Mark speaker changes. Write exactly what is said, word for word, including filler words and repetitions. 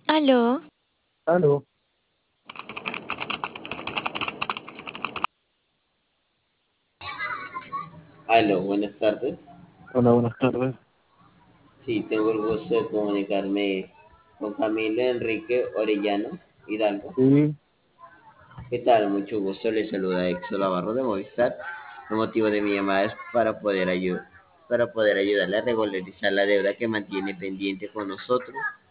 Speaker 1: Aló,
Speaker 2: Aló,
Speaker 3: Aló, buenas tardes.
Speaker 2: hola, buenas tardes.
Speaker 3: Sí, tengo el gusto de comunicarme con Camilo Enrique Orellano Hidalgo.
Speaker 2: Sí,
Speaker 3: ¿Qué tal? Mucho gusto. Le saluda Exo Navarro de Movistar. El motivo de mi llamada es para poder ayudar, para poder ayudarle a regularizar la deuda que mantiene pendiente con nosotros